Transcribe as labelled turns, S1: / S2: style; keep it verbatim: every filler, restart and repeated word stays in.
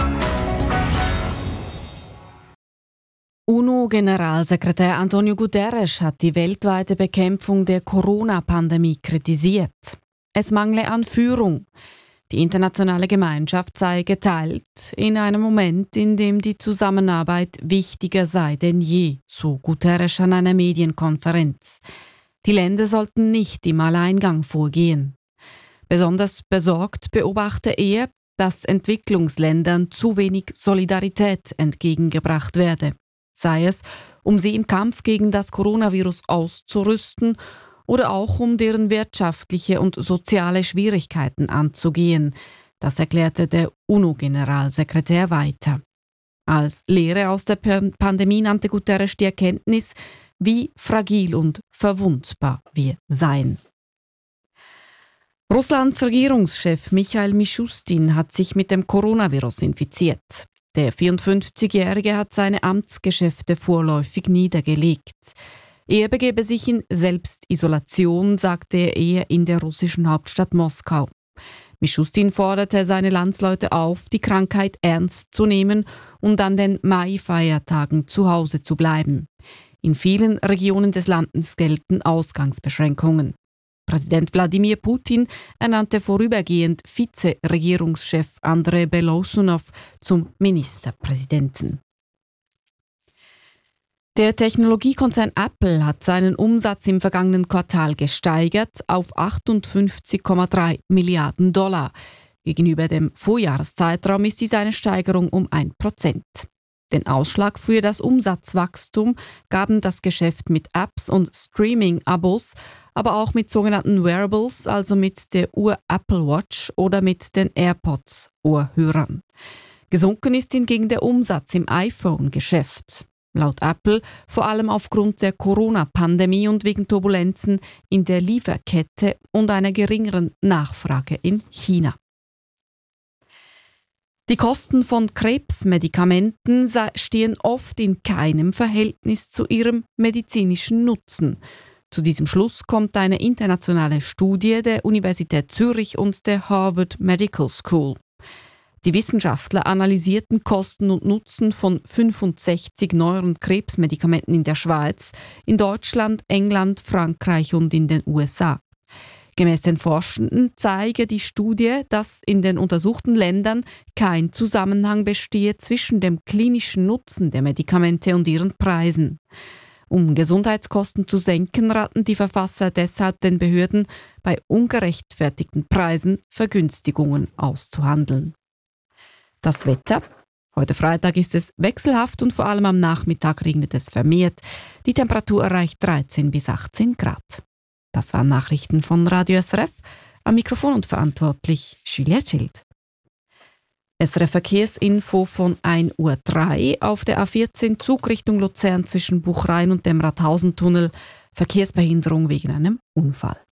S1: UNO-Generalsekretär Antonio Guterres hat die weltweite Bekämpfung der Corona-Pandemie kritisiert. Es mangle an Führung. Die internationale Gemeinschaft sei geteilt in einem Moment, in dem die Zusammenarbeit wichtiger sei denn je, so Guterres an einer Medienkonferenz. Die Länder sollten nicht im Alleingang vorgehen. Besonders besorgt beobachte er, dass Entwicklungsländern zu wenig Solidarität entgegengebracht werde. Sei es, um sie im Kampf gegen das Coronavirus auszurüsten oder auch um deren wirtschaftliche und soziale Schwierigkeiten anzugehen. Das erklärte der UNO-Generalsekretär weiter. Als Lehre aus der Pandemie nannte Guterres die Erkenntnis, wie fragil und verwundbar wir seien. Russlands Regierungschef Michail Mischustin hat sich mit dem Coronavirus infiziert. Der vierundfünfzigjährige hat seine Amtsgeschäfte vorläufig niedergelegt. Er begebe sich in Selbstisolation, sagte er eher in der russischen Hauptstadt Moskau. Mischustin forderte seine Landsleute auf, die Krankheit ernst zu nehmen und an den Mai-Feiertagen zu Hause zu bleiben. In vielen Regionen des Landes gelten Ausgangsbeschränkungen. Präsident Wladimir Putin ernannte vorübergehend Vize-Regierungschef Andrei Beloussunov zum Ministerpräsidenten. Der Technologiekonzern Apple hat seinen Umsatz im vergangenen Quartal gesteigert auf achtundfünfzig Komma drei Milliarden Dollar. Gegenüber dem Vorjahreszeitraum ist dies eine Steigerung um ein Prozent. Den Ausschlag für das Umsatzwachstum gaben das Geschäft mit Apps und Streaming-Abos, aber auch mit sogenannten Wearables, also mit der Uhr Apple Watch oder mit den AirPods-Ohrhörern. Gesunken ist hingegen der Umsatz im iPhone-Geschäft. Laut Apple vor allem aufgrund der Corona-Pandemie und wegen Turbulenzen in der Lieferkette und einer geringeren Nachfrage in China. Die Kosten von Krebsmedikamenten stehen oft in keinem Verhältnis zu ihrem medizinischen Nutzen. Zu diesem Schluss kommt eine internationale Studie der Universität Zürich und der Harvard Medical School. Die Wissenschaftler analysierten Kosten und Nutzen von fünfundsechzig neueren Krebsmedikamenten in der Schweiz, in Deutschland, England, Frankreich und in den U S A. Gemäß den Forschenden zeige die Studie, dass in den untersuchten Ländern kein Zusammenhang bestehe zwischen dem klinischen Nutzen der Medikamente und ihren Preisen. Um Gesundheitskosten zu senken, raten die Verfasser deshalb den Behörden, bei ungerechtfertigten Preisen Vergünstigungen auszuhandeln. Das Wetter. Heute Freitag ist es wechselhaft und vor allem am Nachmittag regnet es vermehrt. Die Temperatur erreicht dreizehn bis achtzehn Grad. Das waren Nachrichten von Radio S R F. Am Mikrofon und verantwortlich Julia Schild. S R F Verkehrsinfo von ein Uhr drei auf der A vierzehn Zug Richtung Luzern zwischen Buchrain und dem Rathausentunnel. Verkehrsbehinderung wegen einem Unfall.